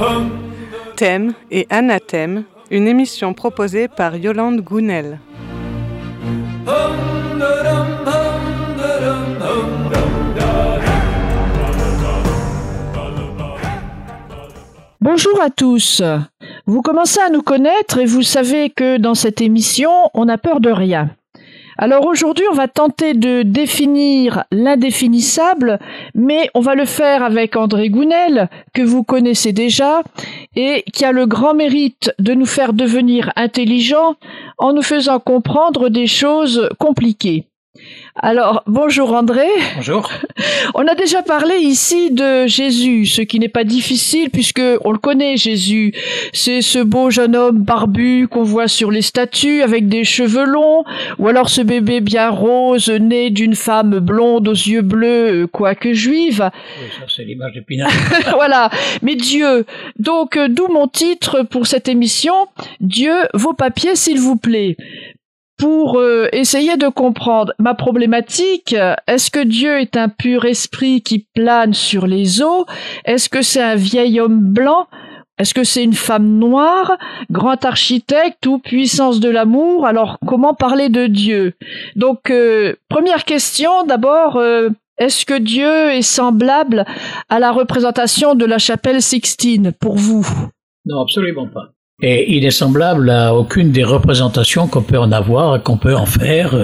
Thème et anathème, une émission proposée par Yolande Gounel. Bonjour à tous. Vous commencez à nous connaître et vous savez que dans cette émission, on n'a peur de rien. Alors aujourd'hui, on va tenter de définir l'indéfinissable, mais on va le faire avec André Gounel, que vous connaissez déjà, et qui a le grand mérite de nous faire devenir intelligents en nous faisant comprendre des choses compliquées. Alors, bonjour André. Bonjour. On a déjà parlé ici de Jésus, ce qui n'est pas difficile puisque on le connaît, Jésus. C'est ce beau jeune homme barbu qu'on voit sur les statues avec des cheveux longs, ou alors ce bébé bien rose né d'une femme blonde aux yeux bleus, quoique juive. Oui, ça c'est l'image d'Épinal. Voilà, mais Dieu. Donc, d'où mon titre pour cette émission, Dieu, vos papiers s'il vous plaît. Pour essayer de comprendre ma problématique, est-ce que Dieu est un pur esprit qui plane sur les eaux? Est-ce que c'est un vieil homme blanc? Est-ce que c'est une femme noire? Grand architecte ou puissance de l'amour? Alors, comment parler de Dieu? Donc, première question, d'abord, est-ce que Dieu est semblable à la représentation de la chapelle Sixtine, pour vous? Non, absolument pas. Et il est semblable à aucune des représentations qu'on peut en avoir, qu'on peut en faire.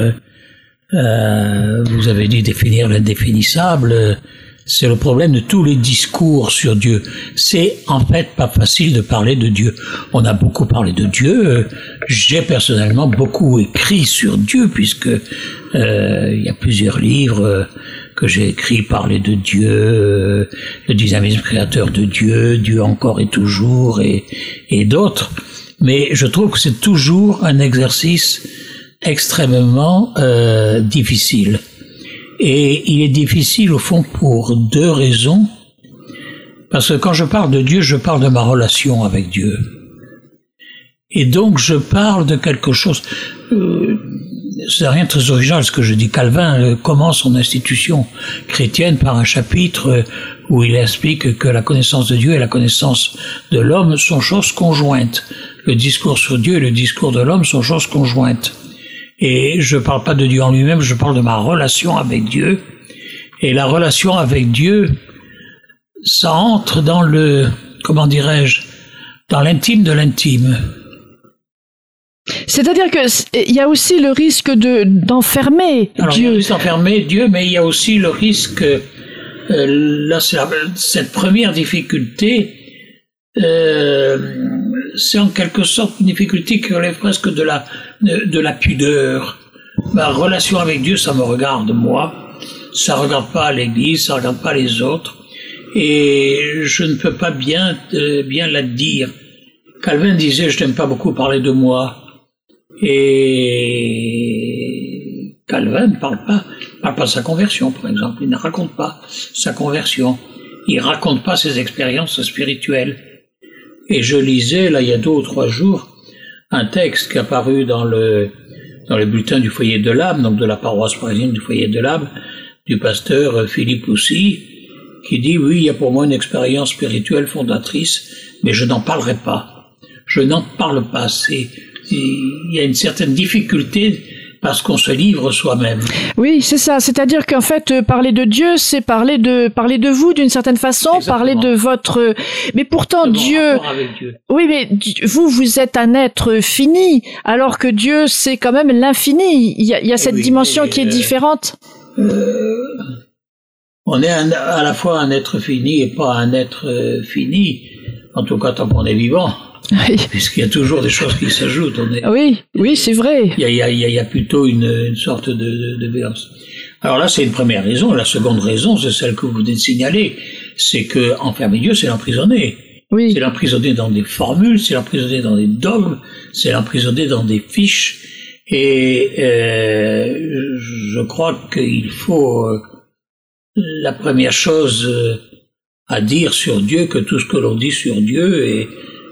Vous avez dit définir l'indéfinissable. C'est le problème de tous les discours sur Dieu. C'est en fait pas facile de parler de Dieu. On a beaucoup parlé de Dieu. J'ai personnellement beaucoup écrit sur Dieu puisque il y a plusieurs livres que j'ai écrits, parler de Dieu, le dynamisme créateur de Dieu, Dieu encore et toujours, et d'autres. Mais je trouve que c'est toujours un exercice extrêmement difficile. Et il est difficile au fond pour deux raisons. Parce que quand je parle de Dieu, je parle de ma relation avec Dieu. Et donc je parle de quelque chose... c'est rien de très original ce que je dis. Calvin commence son institution chrétienne par un chapitre où il explique que la connaissance de Dieu et la connaissance de l'homme sont choses conjointes. Le discours sur Dieu et le discours de l'homme sont choses conjointes. Et je parle pas de Dieu en lui-même, je parle de ma relation avec Dieu. Et la relation avec Dieu, ça entre dans le, comment dirais-je, dans l'intime de l'intime. C'est-à-dire que il y a aussi le risque d'enfermer Alors, Dieu. Il y a le risque d'enfermer Dieu, mais il y a aussi le risque, là, cette première difficulté, c'est en quelque sorte une difficulté qui relève presque de la pudeur. Ma relation avec Dieu, ça me regarde moi, ça regarde pas l'Église, ça regarde pas les autres, et je ne peux pas bien la dire. Calvin disait, je n'aime pas beaucoup parler de moi. Et Calvin ne parle pas de sa conversion, par exemple. Il ne raconte pas sa conversion. Il raconte pas ses expériences spirituelles. Et je lisais, là, il y a 2 ou 3 jours, un texte qui est apparu dans le bulletin du Foyer de l'Âme, donc de la paroisse parisienne du Foyer de l'Âme, du pasteur Philippe Loussy, qui dit, oui, il y a pour moi une expérience spirituelle fondatrice, mais je n'en parlerai pas. Je n'en parle pas. Il y a une certaine difficulté parce qu'on se livre soi-même. Oui, c'est ça. C'est-à-dire qu'en fait, parler de Dieu, c'est parler de vous d'une certaine façon, exactement. Parler de votre... Mais pourtant, Dieu... Oui, mais vous êtes un être fini, alors que Dieu, c'est quand même l'infini. Il y a cette dimension qui est différente. On est à la fois un être fini et pas un être fini, en tout cas tant qu'on est vivant. Oui. Puisqu'il y a toujours des choses qui s'ajoutent. Oui, c'est vrai. Il y a plutôt une sorte de violence. Alors là, c'est une première raison. La seconde raison, c'est celle que vous venez de signaler. C'est que enfermer Dieu, c'est l'emprisonner. Oui. C'est l'emprisonner dans des formules, c'est l'emprisonner dans des dogmes, c'est l'emprisonner dans des fiches. Et je crois qu'il faut la première chose à dire sur Dieu, que tout ce que l'on dit sur Dieu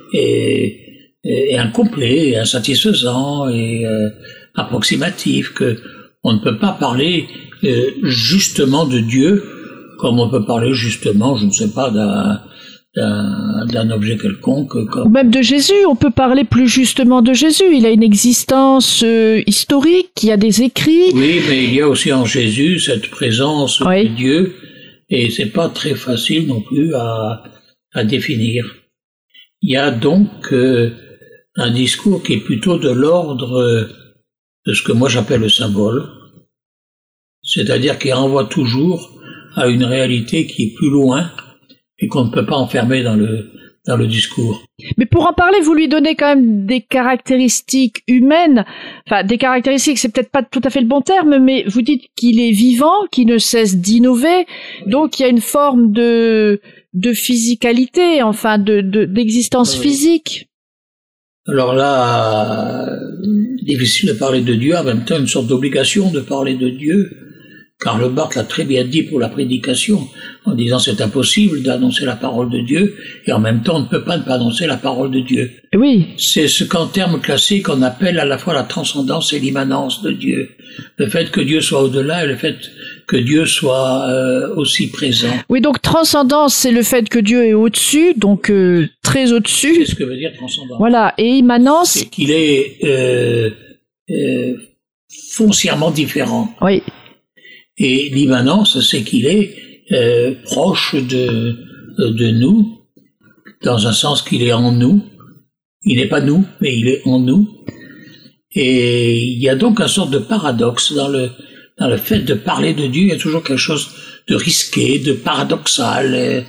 est incomplet, insatisfaisant et approximatif, que on ne peut pas parler justement de Dieu comme on peut parler justement, je ne sais pas, d'un objet quelconque. Ou même de Jésus, on peut parler plus justement de Jésus. Il a une existence historique, il y a des écrits. Oui, mais il y a aussi en Jésus cette présence de Dieu, et c'est pas très facile non plus à définir. Il y a donc un discours qui est plutôt de l'ordre de ce que moi j'appelle le symbole, c'est-à-dire qu'il renvoie toujours à une réalité qui est plus loin et qu'on ne peut pas enfermer dans le discours. Mais pour en parler, vous lui donnez quand même des caractéristiques humaines, enfin des caractéristiques, c'est peut-être pas tout à fait le bon terme, mais vous dites qu'il est vivant, qu'il ne cesse d'innover, donc il y a une forme de physicalité, enfin d'existence physique. Alors là, difficile de parler de Dieu, en même temps une sorte d'obligation de parler de Dieu. Karl Barth l'a très bien dit pour la prédication, en disant c'est impossible d'annoncer la parole de Dieu, et en même temps on ne peut pas annoncer la parole de Dieu. Oui. C'est ce qu'en termes classiques on appelle à la fois la transcendance et l'immanence de Dieu. Le fait que Dieu soit au-delà et le fait que Dieu soit aussi présent. Oui, donc transcendance, c'est le fait que Dieu est au-dessus, donc très au-dessus. C'est ce que veut dire transcendance. Voilà, et immanence... C'est qu'il est foncièrement différent. Oui. Et l'immanence, c'est qu'il est proche de nous, dans un sens qu'il est en nous. Il n'est pas nous, mais il est en nous. Et il y a donc une sorte de paradoxe dans le fait de parler de Dieu. Il y a toujours quelque chose de risqué, de paradoxal,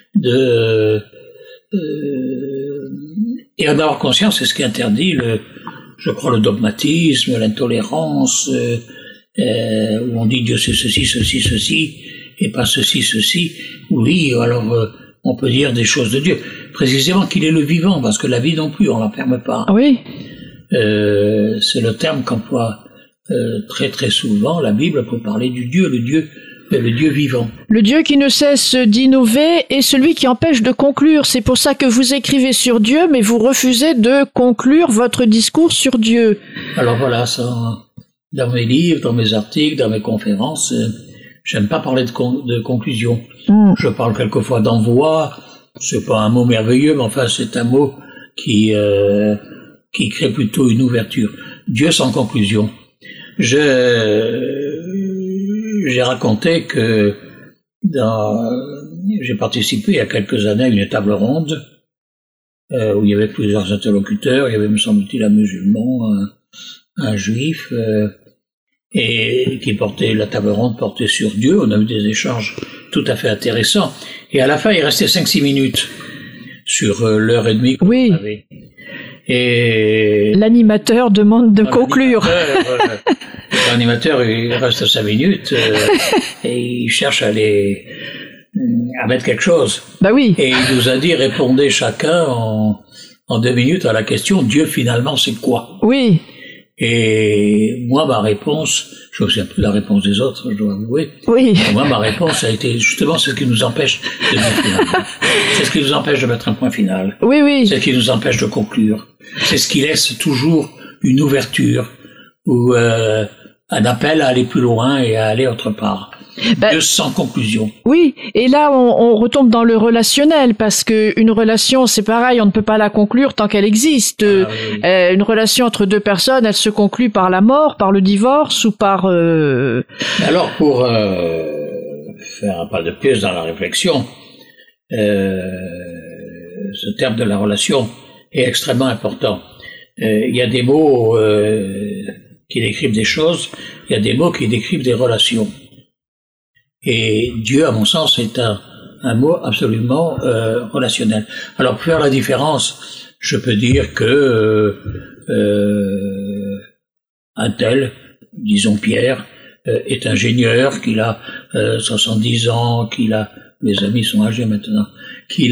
et en avoir conscience, c'est ce qui interdit je crois, le dogmatisme, l'intolérance, où on dit Dieu c'est ceci, ceci, ceci, et pas ceci, ceci. Oui, alors on peut dire des choses de Dieu. Précisément qu'il est le vivant, parce que la vie non plus, on la permet pas. Oui. C'est le terme qu'emploie très très souvent la Bible pour parler du Dieu, le Dieu vivant. Le Dieu qui ne cesse d'innover est celui qui empêche de conclure. C'est pour ça que vous écrivez sur Dieu, mais vous refusez de conclure votre discours sur Dieu. Alors voilà, ça... Dans mes livres, dans mes articles, dans mes conférences, j'aime pas parler de conclusion. Je parle quelquefois d'envoi. C'est pas un mot merveilleux, mais enfin c'est un mot qui crée plutôt une ouverture. Dieu sans conclusion. J'ai raconté que j'ai participé il y a quelques années à une table ronde où il y avait plusieurs interlocuteurs. Il y avait, me semble-t-il, un musulman, un juif, et qui portait, la table ronde portait sur Dieu. On a eu des échanges tout à fait intéressants. Et à la fin, il restait 5-6 minutes sur l'heure et demie qu'on avait. Et l'animateur demande de conclure. L'animateur, il reste 5 minutes et il cherche à mettre quelque chose. Bah oui. Et il nous a dit, répondez chacun en 2 minutes à la question, Dieu finalement c'est quoi? Oui. Et moi, ma réponse, je me souviens plus de la réponse des autres, je dois avouer. Oui. Moi, ma réponse a été justement ce qui nous empêche de dire finalement. C'est ce qui nous empêche de mettre un point final. Oui, oui. C'est ce qui nous empêche de conclure. C'est ce qui laisse toujours une ouverture ou un appel à aller plus loin et à aller autre part. Dieu sans conclusion. Oui, et là on retombe dans le relationnel, parce que une relation c'est pareil, on ne peut pas la conclure tant qu'elle existe. Oui. Une relation entre deux personnes, elle se conclut par la mort, par le divorce ou par... Alors pour faire un pas de plus dans la réflexion, ce terme de la relation est extrêmement important. Il y a des mots qui décrivent des choses, il y a des mots qui décrivent des relations. Et Dieu, à mon sens, est un mot absolument relationnel. Alors, pour faire la différence, je peux dire que un tel, disons Pierre, est ingénieur, qu'il a 70 ans, mes amis sont âgés maintenant, qu'il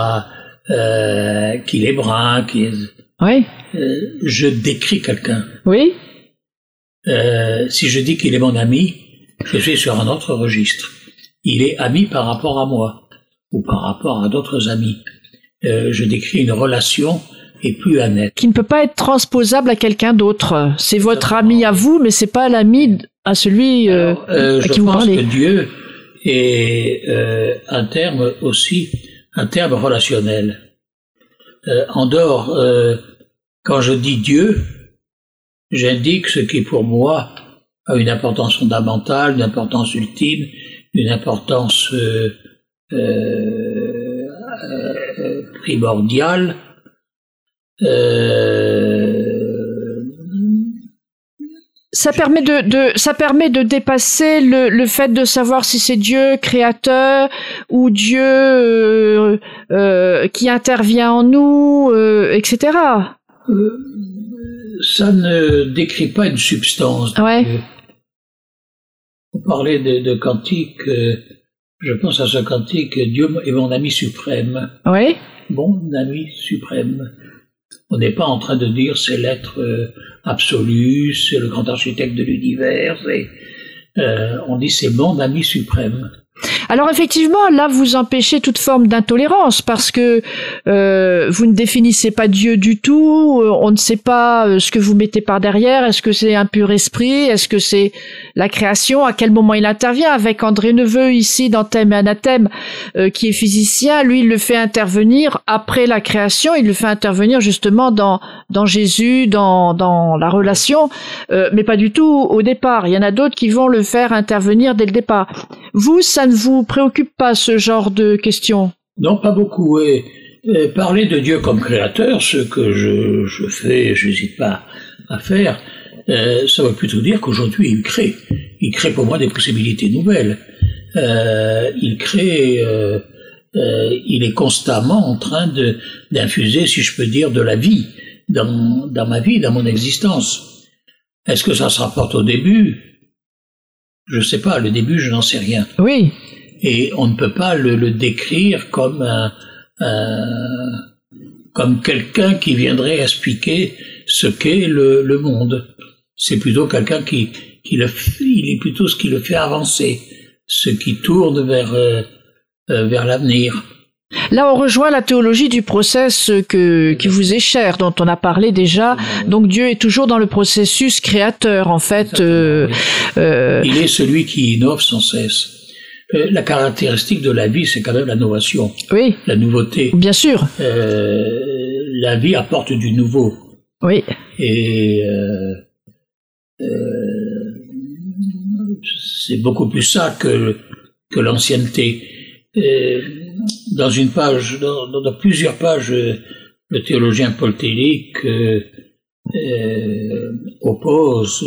est brun, oui. Je décris quelqu'un. Oui. Si je dis qu'il est mon ami, je suis sur un autre registre. Il est ami par rapport à moi, ou par rapport à d'autres amis. Je décris une relation et plus un être. Qui ne peut pas être transposable à quelqu'un d'autre. C'est votre ami à vous, mais c'est pas l'ami à celui à qui vous parlez. Je pense que Dieu est un terme aussi un terme relationnel. En dehors, quand je dis Dieu, j'indique ce qui pour moi a une importance fondamentale, une importance ultime, une importance primordiale. Ça permet de dépasser le fait de savoir si c'est Dieu créateur ou Dieu qui intervient en nous, etc. Ça ne décrit pas une substance. Ouais. Vous parlez de cantique, je pense à ce cantique, Dieu est mon ami suprême. Oui. Mon ami suprême. On n'est pas en train de dire c'est l'être absolu, c'est le grand architecte de l'univers. On dit c'est mon ami suprême. Alors effectivement, là, vous empêchez toute forme d'intolérance parce que vous ne définissez pas Dieu du tout. On ne sait pas ce que vous mettez par derrière. Est-ce que c'est un pur esprit? Est-ce que c'est la création? À quel moment il intervient? Avec André Neveu ici dans Thème et Anathème, qui est physicien, lui, il le fait intervenir après la création. Il le fait intervenir justement dans Jésus, dans la relation, mais pas du tout au départ. Il y en a d'autres qui vont le faire intervenir dès le départ. Vous, ça ne vous préoccupe pas ce genre de questions? Non, pas beaucoup. Et parler de Dieu comme créateur, ce que je fais, je n'hésite pas à faire, ça veut plutôt dire qu'aujourd'hui il crée. Il crée pour moi des possibilités nouvelles. Il crée, il est constamment en train d'infuser, si je peux dire, de la vie dans ma vie, dans mon existence. Est-ce que ça se rapporte au début? Je ne sais pas, le début, je n'en sais rien. Oui. Et on ne peut pas le décrire comme comme quelqu'un qui viendrait expliquer ce qu'est le monde. C'est plutôt quelqu'un il est plutôt ce qui le fait avancer, ce qui tourne vers l'avenir. Là, on rejoint la théologie du process qui vous est chère, dont on a parlé déjà. Donc Dieu est toujours dans le processus créateur, en fait. Il est celui qui innove sans cesse. La caractéristique de la vie, c'est quand même la novation, oui, la nouveauté. Bien sûr. La vie apporte du nouveau. Oui. Et c'est beaucoup plus ça que l'ancienneté. Dans une page, dans plusieurs pages, le théologien Paul Tillich oppose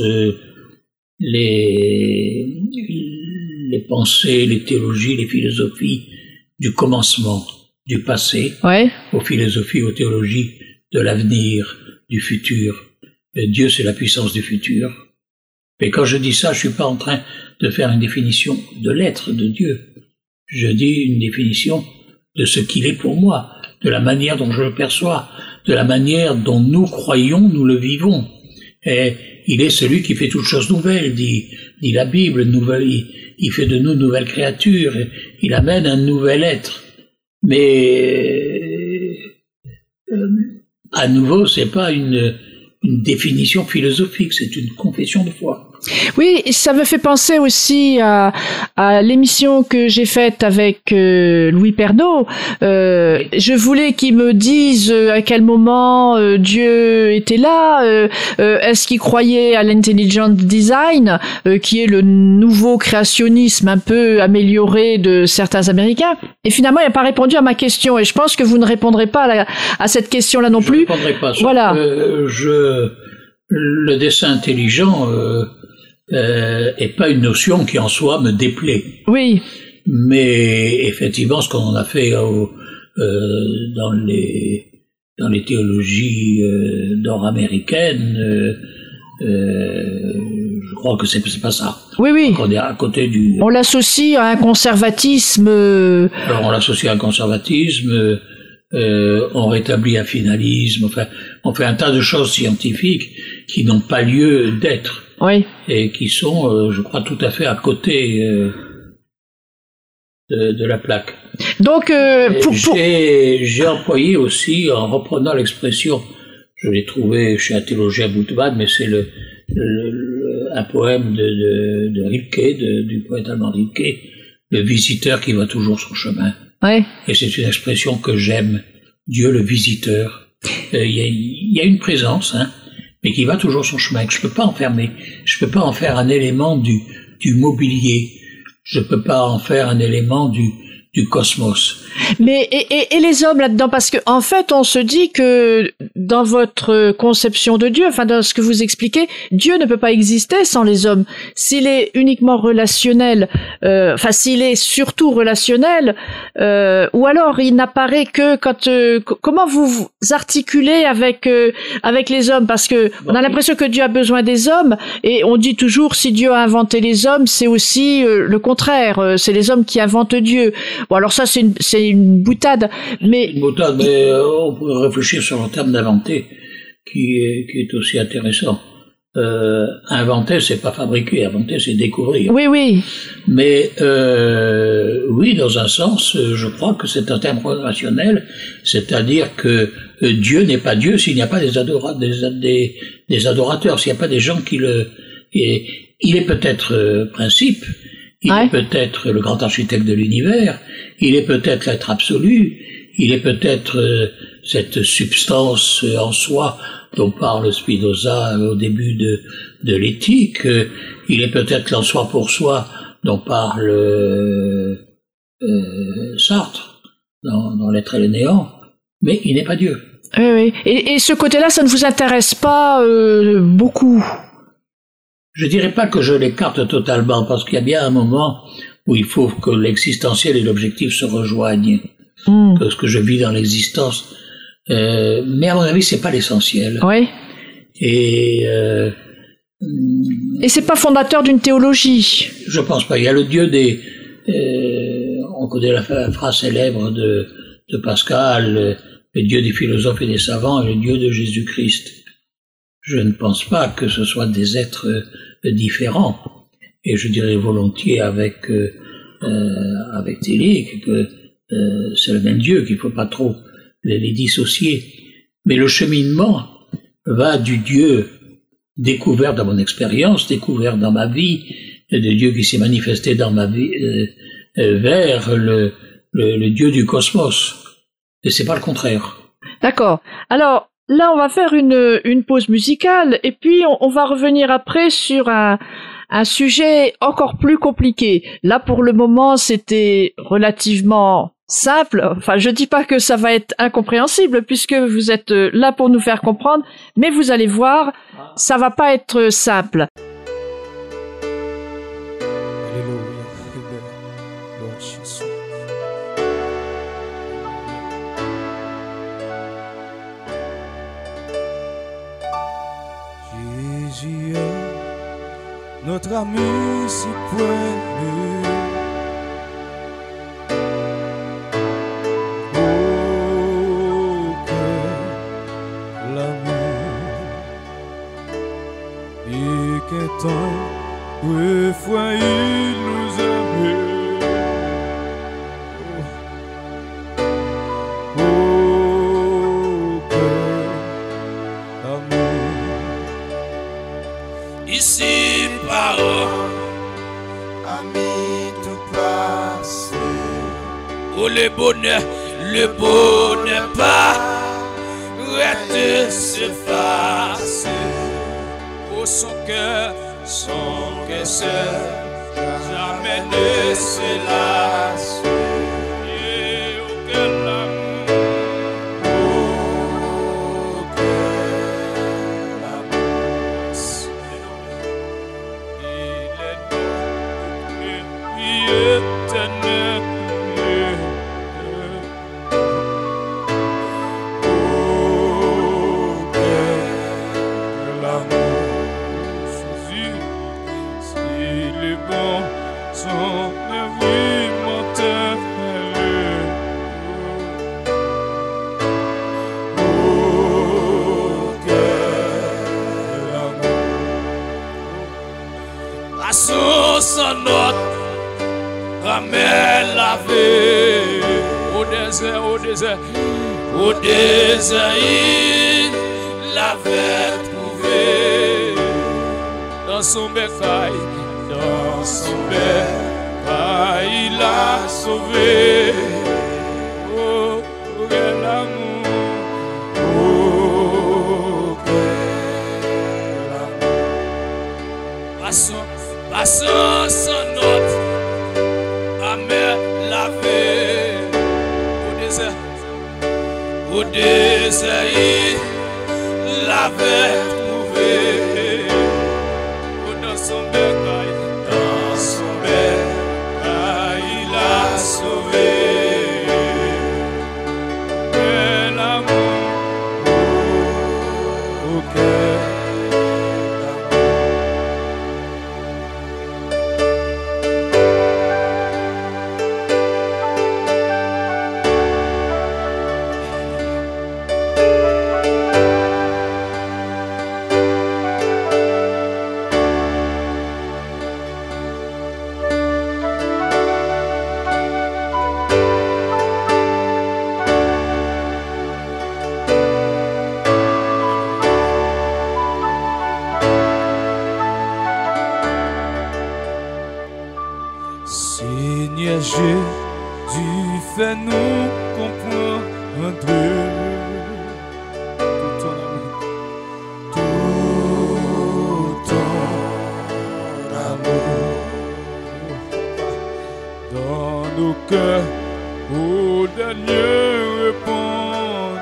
les pensées, les théologies, les philosophies du commencement, du passé, ouais, aux philosophies, aux théologies de l'avenir, du futur. Dieu, c'est la puissance du futur. Mais quand je dis ça, je suis pas en train de faire une définition de l'être de Dieu. Je dis une définition de ce qu'il est pour moi, de la manière dont je le perçois, de la manière dont nous croyons, nous le vivons. Et il est celui qui fait toutes choses nouvelles, dit la Bible, il fait de nous nouvelles créatures, il amène un nouvel être. Mais à nouveau, c'est pas une définition philosophique, c'est une confession de foi. Oui, ça me fait penser aussi à l'émission que j'ai faite avec Louis Pernaut. Je voulais qu'il me dise à quel moment Dieu était là. Est-ce qu'il croyait à l'intelligent design, qui est le nouveau créationnisme un peu amélioré de certains Américains. Et finalement, il n'a pas répondu à ma question. Et je pense que vous ne répondrez pas à cette question-là non plus. Je ne répondrai pas. Voilà. Le dessin intelligent est pas une notion qui en soi me déplaît. Oui. Mais effectivement, ce qu'on a fait dans les théologies nord-américaines, je crois que c'est pas ça. Oui, oui. On est à côté du. On l'associe à un conservatisme. Alors on l'associe à un conservatisme. On rétablit un finalisme. Enfin, on fait un tas de choses scientifiques qui n'ont pas lieu d'être. Oui. Et qui sont, je crois, tout à fait à côté de la plaque. Donc, j'ai employé aussi, en reprenant l'expression, je l'ai trouvé chez un théologien Boutman, mais c'est un poème de Rilke, du poète allemand Rilke, le visiteur qui va toujours son chemin. Ouais. Et c'est une expression que j'aime. Dieu le visiteur. Il y a une présence, hein, mais qui va toujours son chemin, que je peux pas enfermer. Je peux pas en faire un élément du mobilier. Je peux pas en faire un élément du cosmos. Mais et les hommes là-dedans, parce que en fait on se dit que dans votre conception de Dieu, enfin dans ce que vous expliquez, Dieu ne peut pas exister sans les hommes. S'il est uniquement relationnel, enfin s'il est surtout relationnel, ou alors il n'apparaît que quand comment vous articulez avec les hommes, parce que on a l'impression que Dieu a besoin des hommes, et on dit toujours si Dieu a inventé les hommes, c'est aussi le contraire, c'est les hommes qui inventent Dieu. Bon, alors ça, c'est une boutade, mais... Une boutade, mais on pourrait réfléchir sur le terme d'inventer, qui est aussi intéressant. Inventer, c'est pas fabriquer, inventer, c'est découvrir. Oui, oui. Mais oui, dans un sens, je crois que c'est un terme rationnel, c'est-à-dire que Dieu n'est pas Dieu s'il n'y a pas des adorateurs, s'il n'y a pas des gens qui le... Il est peut-être principe, il est peut-être le grand architecte de l'univers, il est peut-être l'être absolu, il est peut-être cette substance en soi dont parle Spinoza au début de l'éthique, il est peut-être l'en soi pour soi dont parle Sartre dans l'être et le néant, mais il n'est pas Dieu. Oui, oui. Et ce côté-là, ça ne vous intéresse pas beaucoup? Je dirais pas que je l'écarte totalement, parce qu'il y a bien un moment où il faut que l'existentiel et l'objectif se rejoignent, que ce que je vis dans l'existence. Mais à mon avis, c'est pas l'essentiel. Oui. Et c'est pas fondateur d'une théologie. Je pense pas. Il y a le Dieu des... on connaît la phrase célèbre de Pascal, le Dieu des philosophes et des savants et le Dieu de Jésus-Christ. Je ne pense pas que ce soit des êtres différents. Et je dirais volontiers avec Tillich que c'est le même Dieu, qu'il ne faut pas trop les dissocier. Mais le cheminement va du Dieu découvert dans mon expérience, découvert dans ma vie, de Dieu qui s'est manifesté dans ma vie, vers le Dieu du cosmos. Et c'est pas le contraire. D'accord. Alors, là, on va faire une pause musicale et puis on va revenir après sur un sujet encore plus compliqué. Là, pour le moment, c'était relativement simple. Enfin, je dis pas que ça va être incompréhensible puisque vous êtes là pour nous faire comprendre, mais vous allez voir, ça va pas être simple. Notre ami si poilu. Oh, que l'amour et qu'étant deux fois il nous aimait. Oh, que l'amour ici. Ami tout passé. Oh le bonheur pas reste s'effacer. Oh son cœur seul, jamais ne se lasse. Et oh quel amour, oh quel amour. Éternel. Oh, que l'amour, Jésus, s'il est bon, son vie m'entend. Oh, que l'amour, la source en notre ramène la vie au désert, il l'avait trouvé dans son bécail, il l'a sauvé. au désert, l'avait trouvé. Dans son bercail, il a sauvé. Mais l'amour au cœur. Seigneur Jésus, fais-nous comprendre tout ton amour dans nos cœurs, au dernier répondre.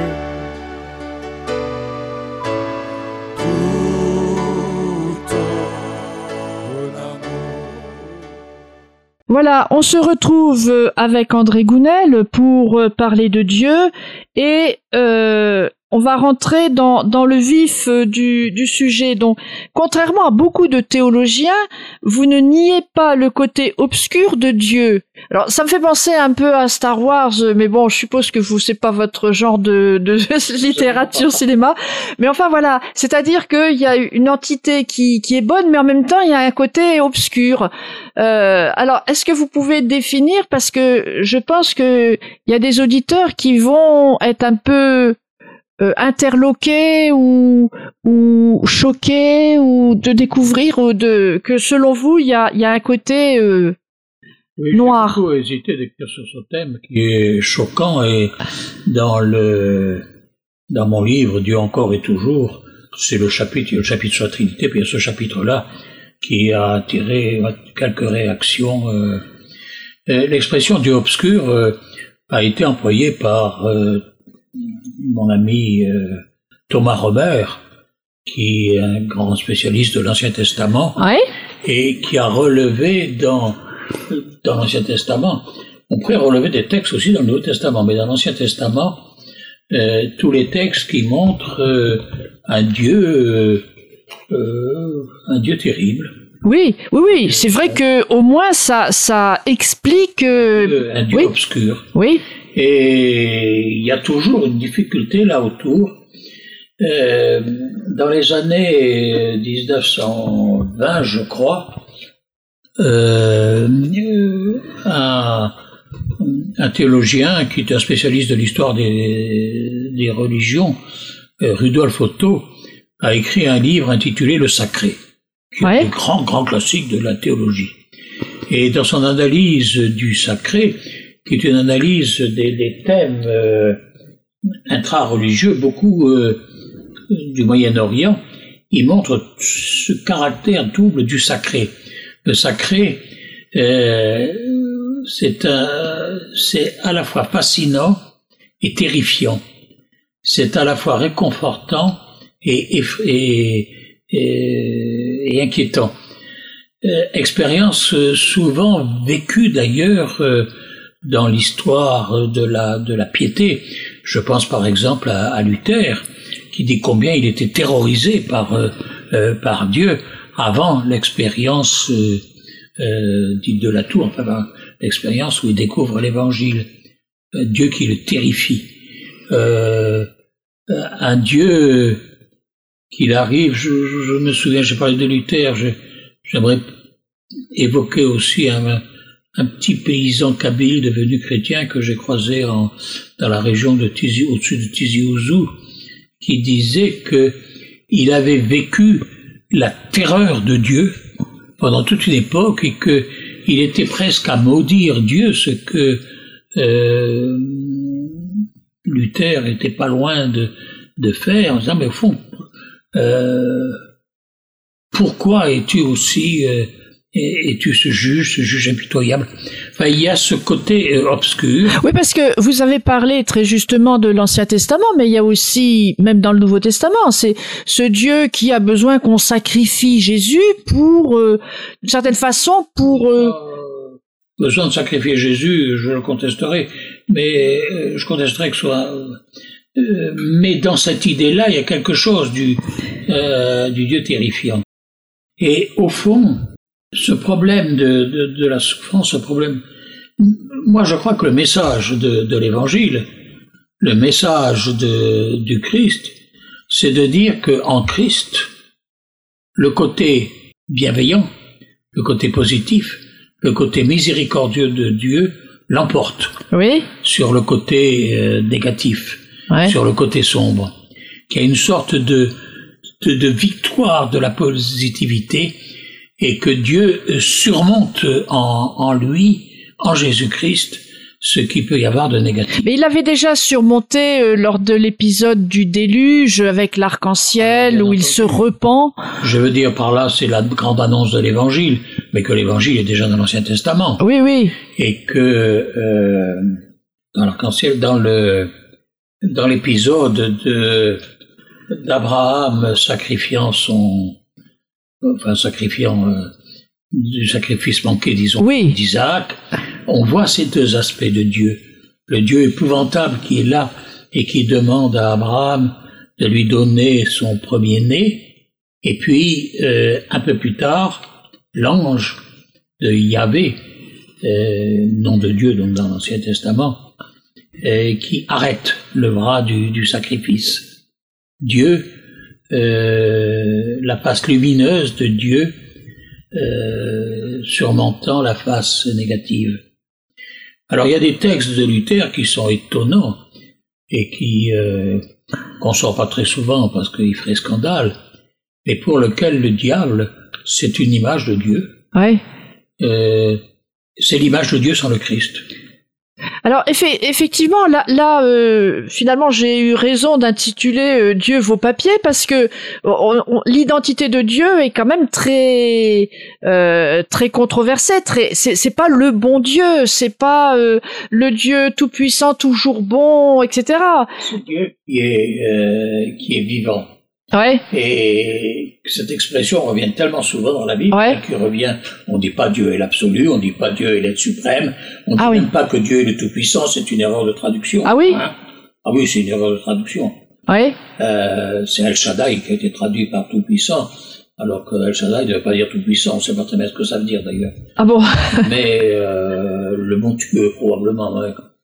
Voilà, on se retrouve avec André Gounel pour parler de Dieu et on va rentrer dans le vif du sujet. Donc, contrairement à beaucoup de théologiens, vous ne niez pas le côté obscur de Dieu. Alors, ça me fait penser un peu à Star Wars, mais bon, je suppose que c'est pas votre genre de littérature cinéma. Mais enfin, voilà. C'est-à-dire qu'il y a une entité qui est bonne, mais en même temps, il y a un côté obscur. Alors, est-ce que vous pouvez définir, parce que je pense que il y a des auditeurs qui vont être un peu interloqués ou choqués ou de découvrir que selon vous il y a un côté noir. J'ai beaucoup hésité d'écrire sur ce thème qui est choquant, et dans mon livre Dieu encore et toujours, c'est le chapitre sur la Trinité, puis il y a ce chapitre-là qui a attiré quelques réactions. L'expression Dieu obscur a été employée par mon ami Thomas Romer, qui est un grand spécialiste de l'Ancien Testament, ouais, et qui a relevé dans l'Ancien Testament, on pourrait relever des textes aussi dans le Nouveau Testament, mais dans l'Ancien Testament, tous les textes qui montrent un Dieu terrible. Oui, c'est vrai que au moins ça explique un Dieu oui, obscur. Oui. Et il y a toujours une difficulté là autour. Dans les années 1920, je crois, un théologien qui est un spécialiste de l'histoire des religions, Rudolf Otto, a écrit un livre intitulé Le Sacré, qui est un grand classique de la théologie. Et dans son analyse du sacré, qui est une analyse des thèmes intra-religieux, beaucoup du Moyen-Orient, il montre ce caractère double du sacré. Le sacré, c'est à la fois fascinant et terrifiant. C'est à la fois réconfortant et inquiétant. Expérience souvent vécue d'ailleurs dans l'histoire de la piété. Je pense par exemple à Luther, qui dit combien il était terrorisé par Dieu avant l'expérience dite de la tour, enfin l'expérience où il découvre l'Évangile. Dieu qui le terrifie. Un Dieu qu'il arrive, je me souviens, j'ai parlé de Luther, j'aimerais évoquer aussi un petit paysan kabyle devenu chrétien que j'ai croisé dans la région de au-dessus de Tizi Ouzou, qui disait que il avait vécu la terreur de Dieu pendant toute une époque et que il était presque à maudire Dieu, ce que Luther était pas loin de faire, en disant mais au fond, pourquoi es-tu aussi et tu ce juge impitoyable. Enfin, il y a ce côté obscur. Oui, parce que vous avez parlé très justement de l'Ancien Testament, mais il y a aussi, même dans le Nouveau Testament, c'est ce Dieu qui a besoin qu'on sacrifie Jésus pour, d'une certaine façon, pour... Besoin de sacrifier Jésus, je le contesterai, mais je contesterai que ce soit... mais dans cette idée-là, il y a quelque chose du Dieu terrifiant. Et au fond, ce problème de la souffrance, ce problème... Moi, je crois que le message de l'Évangile, le message du Christ, c'est de dire qu'en Christ, le côté bienveillant, le côté positif, le côté miséricordieux de Dieu l'emporte sur le côté négatif, sur le côté sombre, qu'il y a une sorte de victoire de la positivité et que Dieu surmonte en lui, en Jésus-Christ, ce qu'il peut y avoir de négatif. Mais il avait déjà surmonté lors de l'épisode du déluge avec l'arc-en-ciel où il se repent. Je veux dire par là, c'est la grande annonce de l'Évangile, mais que l'Évangile est déjà dans l'Ancien Testament. Oui, oui. Et que dans l'arc-en-ciel, dans l'épisode d'Abraham sacrifiant du sacrifice manqué, disons, d'Isaac, on voit ces deux aspects de Dieu. Le Dieu épouvantable qui est là et qui demande à Abraham de lui donner son premier-né, et puis, un peu plus tard, l'ange de Yahvé, nom de Dieu donc dans l'Ancien Testament, qui arrête le bras du sacrifice. Dieu, la face lumineuse de Dieu, surmontant la face négative. Alors il y a des textes de Luther qui sont étonnants et qui qu'on sort pas très souvent parce qu'ils feraient scandale, mais pour lequel le diable c'est une image de Dieu. C'est l'image de Dieu sans le Christ. Alors effectivement, là, finalement, j'ai eu raison d'intituler Dieu vos papiers parce que l'identité de Dieu est quand même très controversée. C'est pas le bon Dieu, c'est pas le Dieu tout puissant, toujours bon, etc. C'est Dieu qui est vivant. Et cette expression revient tellement souvent dans la Bible qu'il revient. On dit pas Dieu est l'absolu, on dit pas Dieu est l'être suprême, on dit même pas que Dieu est le tout-puissant, c'est une erreur de traduction. Ah oui, c'est une erreur de traduction. C'est El Shaddai qui a été traduit par tout-puissant, alors que El Shaddai ne veut pas dire tout-puissant, on ne sait pas très bien ce que ça veut dire d'ailleurs. Ah bon? Mais le bon Dieu, probablement.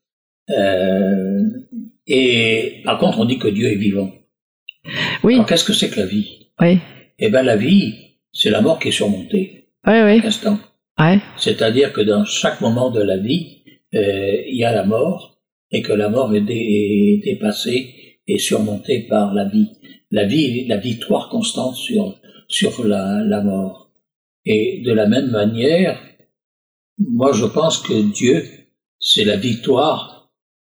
Et par contre, on dit que Dieu est vivant. Alors qu'est-ce que c'est que la vie? Eh bien la vie, c'est la mort qui est surmontée. Instant. C'est-à-dire que dans chaque moment de la vie, il y a la mort, et que la mort est dépassée et surmontée par la vie. La vie, la victoire constante sur la mort. Et de la même manière, moi je pense que Dieu, c'est la victoire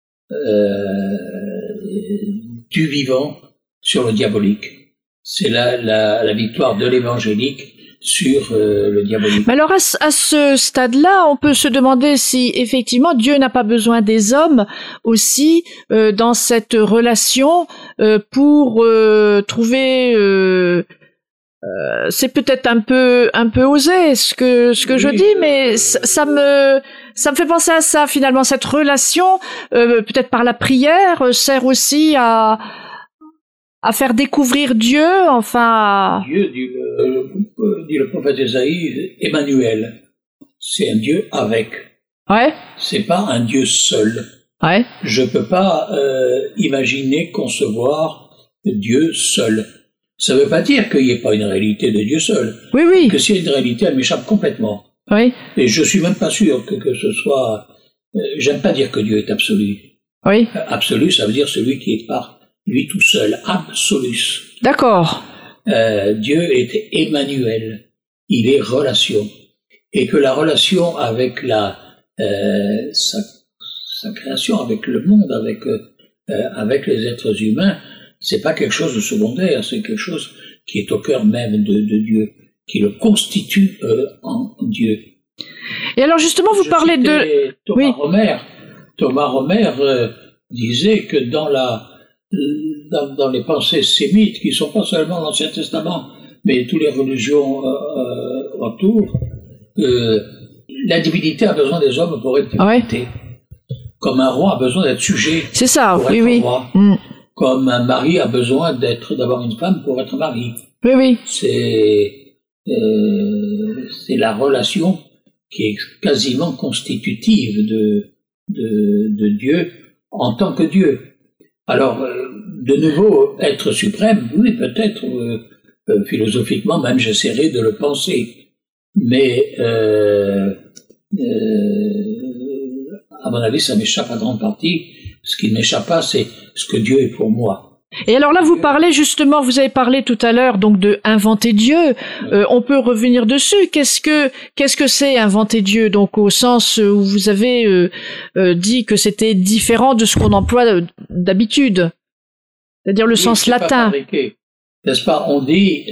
du vivant sur le diabolique. C'est la victoire de l'évangélique sur le diabolique. Mais alors à ce stade-là, on peut se demander si effectivement Dieu n'a pas besoin des hommes aussi dans cette relation pour trouver. C'est peut-être un peu osé ce que je dis, mais ça me fait penser à ça finalement. Cette relation, peut-être par la prière, sert aussi à faire découvrir Dieu, enfin... Dieu, dit le prophète Ésaïe, Emmanuel. C'est un Dieu avec. C'est pas un Dieu seul. Je peux pas imaginer, concevoir Dieu seul. Ça veut pas dire qu'il n'y ait pas une réalité de Dieu seul. Que s'il y a une réalité, elle m'échappe complètement. Et je suis même pas sûr que ce soit... j'aime pas dire que Dieu est absolu. Absolu, ça veut dire celui qui est par lui tout seul, absolus. D'accord. Dieu est Emmanuel, il est relation. Et que la relation avec sa création, avec le monde, avec les êtres humains, c'est pas quelque chose de secondaire, c'est quelque chose qui est au cœur même de Dieu. qui le constitue en Dieu. Et alors justement, vous parlez de... Thomas Romer disait que dans les pensées sémites, qui ne sont pas seulement l'Ancien Testament, mais toutes les religions autour, la divinité a besoin des hommes pour être divinité. Comme un roi a besoin d'être sujet. C'est ça, pour être roi. Comme un mari a besoin d'avoir une femme pour être mari. Oui. C'est la relation qui est quasiment constitutive de Dieu en tant que Dieu. Alors, de nouveau, être suprême, oui, peut-être, philosophiquement, même j'essaierai de le penser. Mais, à mon avis, ça m'échappe à grande partie. Ce qui ne m'échappe pas, c'est ce que Dieu est pour moi. Et alors là, vous parlez justement, vous avez parlé tout à l'heure donc de inventer Dieu. On peut revenir dessus. Qu'est-ce que c'est inventer Dieu? Donc au sens où vous avez dit que c'était différent de ce qu'on emploie d'habitude, c'est-à-dire le sens latin. N'est-ce pas? On dit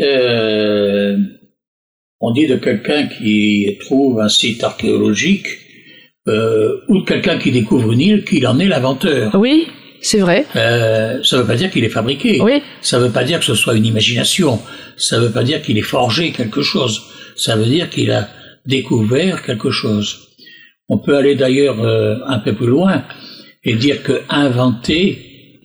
de quelqu'un qui trouve un site archéologique ou de quelqu'un qui découvre une île qu'il en est l'inventeur. Oui. C'est vrai. Ça ne veut pas dire qu'il est fabriqué. Oui. Ça ne veut pas dire que ce soit une imagination. Ça ne veut pas dire qu'il ait forgé quelque chose. Ça veut dire qu'il a découvert quelque chose. On peut aller d'ailleurs un peu plus loin et dire que inventer,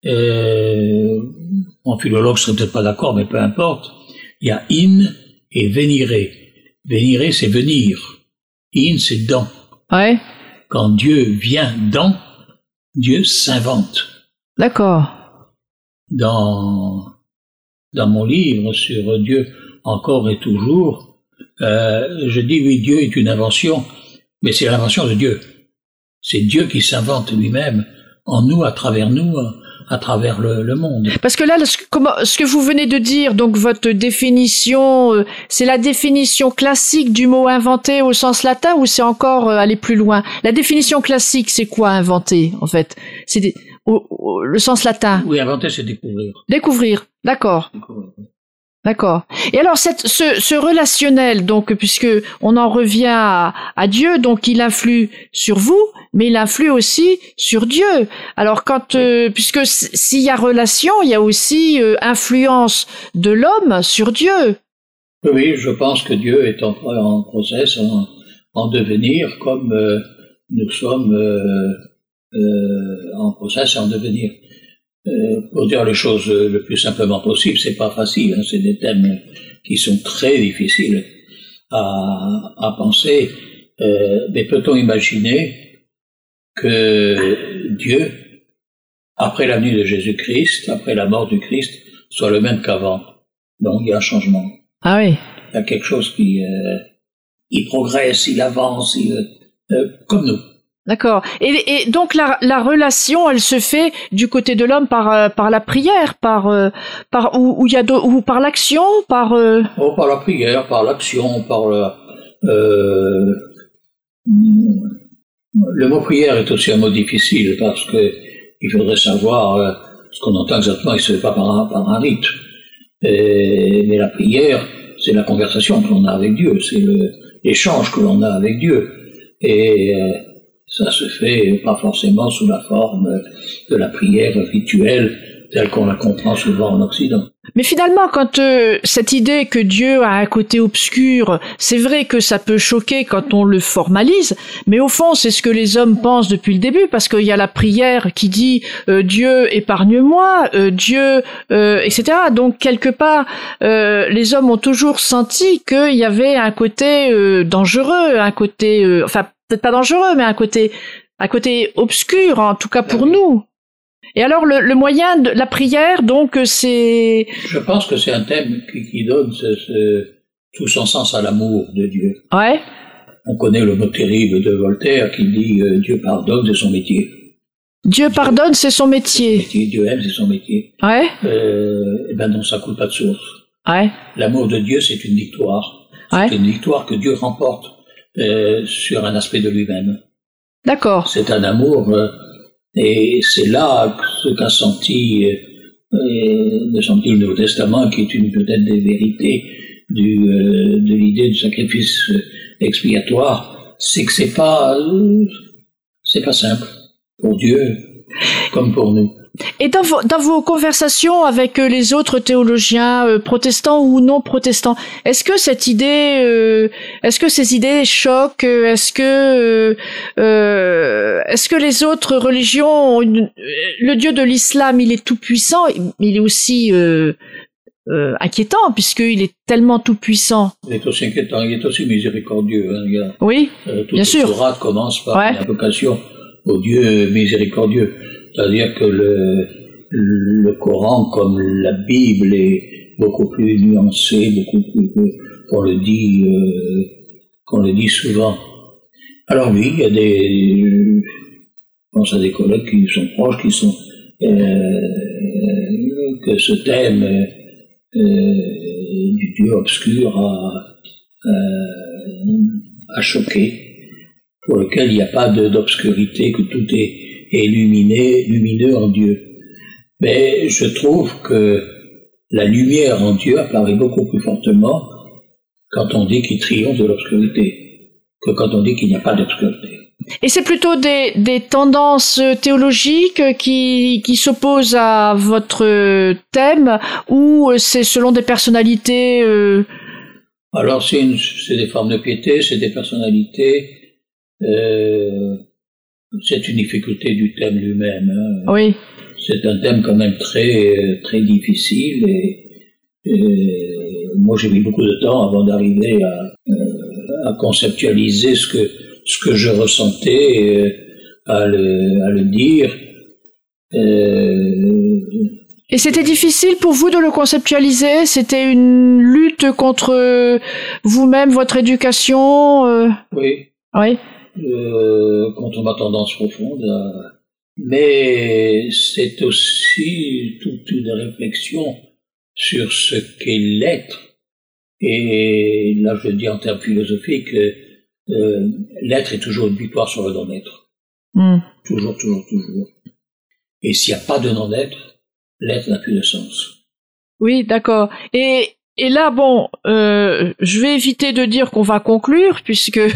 en philologue, je serais peut-être pas d'accord, mais peu importe. Il y a in et venire. Venire, c'est venir. In, c'est dans. Ouais. Quand Dieu vient dans, Dieu s'invente. D'accord. Dans mon livre sur Dieu encore et toujours, je dis oui, Dieu est une invention, mais c'est l'invention de Dieu. C'est Dieu qui s'invente lui-même en nous, à travers le monde. Parce que là, ce que vous venez de dire, donc votre définition, c'est la définition classique du mot inventer au sens latin ou c'est encore aller plus loin? La définition classique, c'est quoi inventer, en fait? C'est le sens latin. Oui, inventer, c'est découvrir. Découvrir, d'accord. D'accord. Et alors ce relationnel, donc puisque on en revient à Dieu, donc il influe sur vous, mais il influe aussi sur Dieu. Alors puisque s'il y a relation, il y a aussi influence de l'homme sur Dieu. Oui, je pense que Dieu est en process, en devenir, comme nous sommes en process et en devenir. Pour dire les choses le plus simplement possible, c'est pas facile, hein, c'est des thèmes qui sont très difficiles à penser, mais peut-on imaginer que Dieu, après la venue de Jésus-Christ, après la mort du Christ, soit le même qu'avant? Donc il y a un changement. Ah oui. Il y a quelque chose qui il progresse, il avance, comme nous. D'accord. Et donc la relation, elle se fait du côté de l'homme par la prière, ou par l'action, par la prière, par l'action, par le mot prière est aussi un mot difficile parce que il faudrait savoir ce qu'on entend exactement. Il se fait pas par un rite, mais la prière, c'est la conversation que l'on a avec Dieu, c'est l'échange que l'on a avec Dieu et ça se fait pas forcément sous la forme de la prière rituelle telle qu'on la comprend souvent en Occident. Mais finalement, quand cette idée que Dieu a un côté obscur, c'est vrai que ça peut choquer quand on le formalise, mais au fond, c'est ce que les hommes pensent depuis le début, parce qu'il y a la prière qui dit Dieu épargne-moi, Dieu, etc. Donc quelque part, les hommes ont toujours senti qu'il y avait un côté dangereux, un côté, enfin peut-être pas dangereux, mais un côté obscur, en tout cas pour nous. Et alors, le moyen de la prière, donc, c'est... Je pense que c'est un thème qui donne tout son sens à l'amour de Dieu. Ouais. On connaît le mot terrible de Voltaire qui dit « Dieu pardonne, c'est son métier ». Dieu pardonne, c'est son métier. Dieu aime, c'est son métier. Ouais. Eh ben non, ça coule pas de source. Ouais. L'amour de Dieu, c'est une victoire. Ouais. C'est une victoire que Dieu remporte sur un aspect de lui-même. D'accord. C'est un amour... Et c'est là ce qu'a senti, me semble-t-il, le Nouveau Testament, qui est une peut-être des vérités de l'idée du sacrifice expiatoire, c'est que c'est pas simple pour Dieu comme pour nous. Et dans vos conversations avec les autres théologiens, protestants ou non protestants, est-ce que cette idée, est-ce que ces idées choquent? Est-ce que les autres religions ont le Dieu de l'islam, il est tout puissant, mais il est aussi inquiétant puisqu'il est tellement tout puissant. Il est aussi inquiétant, il est aussi miséricordieux. Hein, oui, bien sûr. Toute sourate commence par une invocation au Dieu miséricordieux. C'est-à-dire que le Coran, comme la Bible, est beaucoup plus nuancé, beaucoup plus qu'on le dit souvent. Alors oui, il y a je pense à des collègues qui sont proches, que ce thème du Dieu obscur a choqué, pour lequel il n'y a pas d'obscurité, que tout est lumineux en Dieu. Mais je trouve que la lumière en Dieu apparaît beaucoup plus fortement quand on dit qu'il triomphe de l'obscurité que quand on dit qu'il n'y a pas d'obscurité. Et c'est plutôt des tendances théologiques qui s'opposent à votre thème, ou c'est selon des personnalités Alors c'est des formes de piété, c'est des personnalités. C'est une difficulté du thème lui-même. Hein. Oui. C'est un thème quand même très très difficile et moi j'ai mis beaucoup de temps avant d'arriver à conceptualiser ce que je ressentais, à le dire. Et c'était difficile pour vous de le conceptualiser? C'était une lutte contre vous-même, votre éducation Oui. Oui. Contre ma tendance profonde, mais c'est aussi toute une réflexion sur ce qu'est l'être. Et là, je le dis en termes philosophiques, l'être est toujours une victoire sur le non-être. Toujours. Et s'il n'y a pas de non-être, l'être n'a plus de sens. Oui, d'accord. Et là, bon, je vais éviter de dire qu'on va conclure, puisqu'on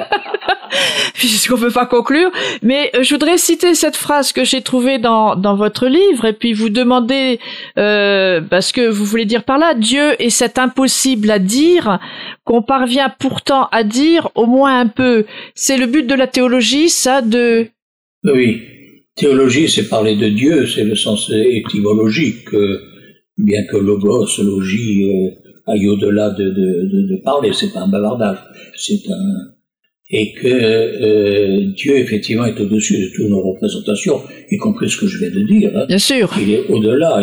peut pas conclure, mais je voudrais citer cette phrase que j'ai trouvée dans votre livre, et puis vous demander ce que vous voulez dire par là. Dieu est cet impossible à dire qu'on parvient pourtant à dire au moins un peu. C'est le but de la théologie, ça, de... Oui, théologie, c'est parler de Dieu, c'est le sens étymologique, bien que logos, logie, aille au-delà de parler, c'est pas un bavardage, et que Dieu effectivement est au-dessus de toutes nos représentations, y compris ce que je viens de dire. Hein. Bien sûr. Il est au-delà,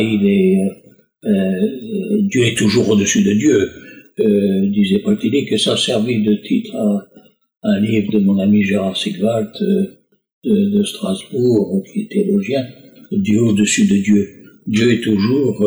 Dieu est toujours au-dessus de Dieu. Disait Paul Tillich, que ça servait de titre à un livre de mon ami Gérard Sigwalt de Strasbourg, qui est théologien, Dieu au-dessus de Dieu. Dieu est toujours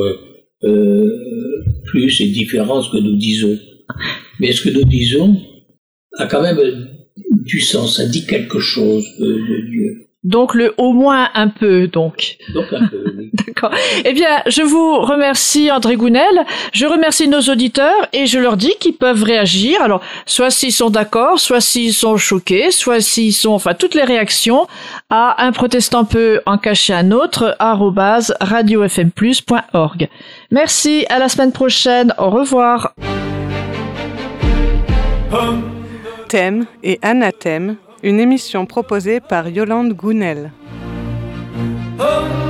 plus et différent de ce que nous disons. Mais ce que nous disons a quand même du sens, ça dit quelque chose de Dieu. Donc au moins un peu, donc. Donc un peu, oui. D'accord. Eh bien, je vous remercie, André Gounel. Je remercie nos auditeurs et je leur dis qu'ils peuvent réagir. Alors, soit s'ils sont d'accord, soit s'ils sont choqués, soit s'ils sont, toutes les réactions à un protestant peut en cacher un autre, @radiofmplus.org. Merci, à la semaine prochaine. Au revoir. Thème et anathème, une émission proposée par Yolande Gounel.